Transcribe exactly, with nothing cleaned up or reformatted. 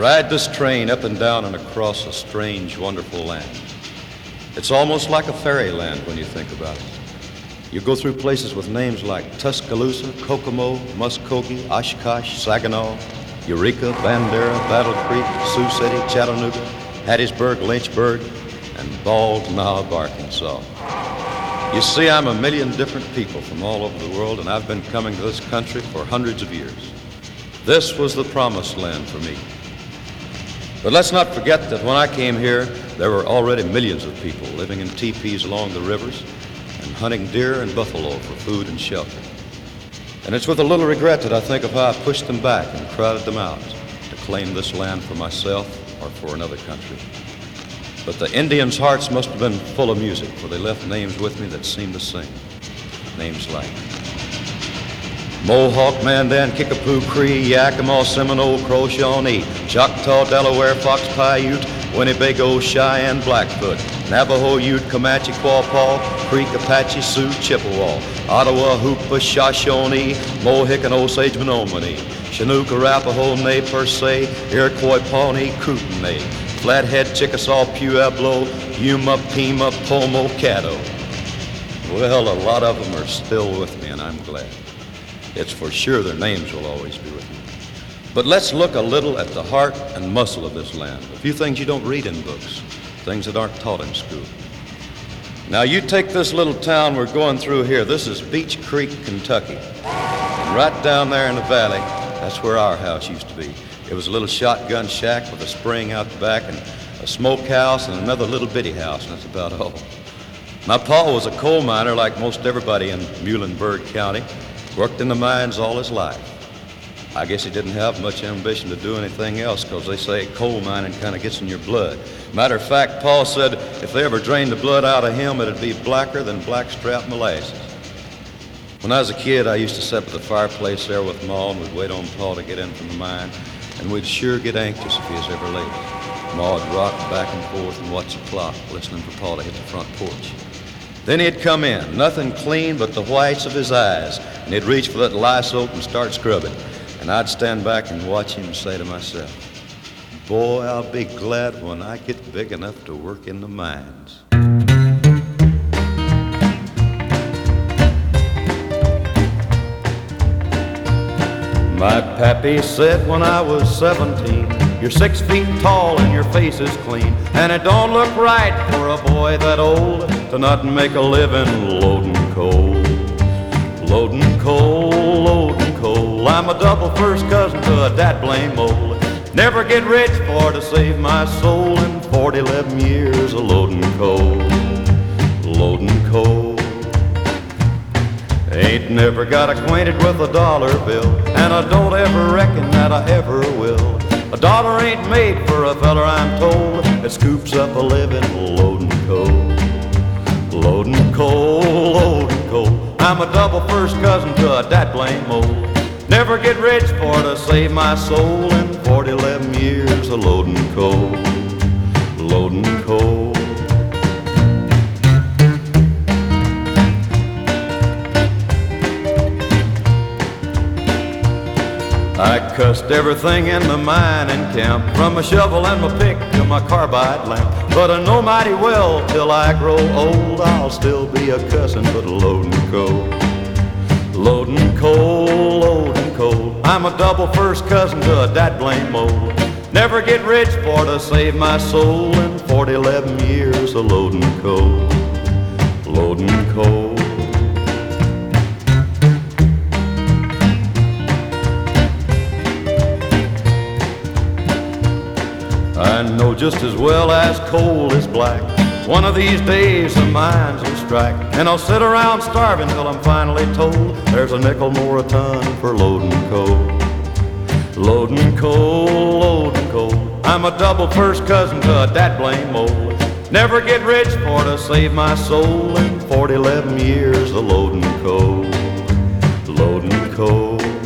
ride this train up and down and across a strange, wonderful land. It's almost like a fairyland when you think about it. You go through places with names like Tuscaloosa, Kokomo, Muskogee, Oshkosh, Saginaw, Eureka, Bandera, Battle Creek, Sioux City, Chattanooga, Hattiesburg, Lynchburg, and Bald Knob, Arkansas. You see, I'm a million different people from all over the world, and I've been coming to this country for hundreds of years. This was the promised land for me. But let's not forget that when I came here, there were already millions of people living in teepees along the rivers and hunting deer and buffalo for food and shelter. And it's with a little regret that I think of how I pushed them back and crowded them out to claim this land for myself or for another country. But the Indians' hearts must have been full of music, for they left names with me that seemed to sing. Names like Mohawk, Mandan, Kickapoo, Cree, Yakima, Seminole, Crow, Shawnee, Choctaw, Delaware, Fox, Paiute, Winnebago, Cheyenne, Blackfoot, Navajo, Ute, Comanche, Quapaw, Creek, Apache, Sioux, Chippewa, Ottawa, Hoopa, Shoshone, Mohican, Osage, Menominee, Chinook, Arapaho, Nez Perce, Iroquois, Pawnee, Kootenai, Flathead, Chickasaw, Pueblo, Yuma, Pima, Pomo, Caddo. Well, a lot of them are still with me, and I'm glad. It's for sure their names will always be with me. But let's look a little at the heart and muscle of this land. A few things you don't read in books, things that aren't taught in school. Now, you take this little town we're going through here. This is Beech Creek, Kentucky. And right down there in the valley, that's where our house used to be. It was a little shotgun shack with a spring out the back and a smokehouse and another little bitty house, and that's about all. My pa was a coal miner like most everybody in Muhlenberg County. Worked in the mines all his life. I guess he didn't have much ambition to do anything else, because they say coal mining kind of gets in your blood. Matter of fact, Paul said if they ever drained the blood out of him, it'd be blacker than blackstrap molasses. When I was a kid, I used to sit by the fireplace there with Ma, and we'd wait on Paul to get in from the mine, and we'd sure get anxious if he was ever late. Ma would rock back and forth and watch the clock, listening for Paul to hit the front porch. Then he'd come in, nothing clean but the whites of his eyes, and he'd reach for that lye soap and start scrubbing. And I'd stand back and watch him and say to myself, boy, I'll be glad when I get big enough to work in the mines. My pappy said when I was seventeen, you're six feet tall and your face is clean, and it don't look right for a boy that old to not make a living loading coal. Loading coal, loading coal. I'm a double first cousin to a dad blame mole. Never get rich for to save my soul in forty, eleven years of loading coal. Loading coal. Ain't never got acquainted with a dollar bill, and I don't ever reckon that I ever will. A dollar ain't made for a feller, I'm told, that scoops up a living loading coal. Loading coal, loading coal. I'm a double first cousin to a dad blame mole. Never get rich for to save my soul in forty, eleven years of loading coal. Loading coal. I cussed everything in the mining camp, from my shovel and my pick to my carbide lamp. But I know mighty well till I grow old, I'll still be a cussin' but loading coal. Loading coal, loading coal. I'm a double first cousin to a dad blame mole. Never get rich for to save my soul in forty, eleven years of loading coal. Loading coal. I know just as well as coal is black, one of these days the mines will strike, and I'll sit around starving till I'm finally told there's a nickel more a ton for loading coal. Loading coal, loading coal. I'm a double first cousin to a dad blame mole. Never get rich for to save my soul in forty, eleven years of loading coal. Loading coal.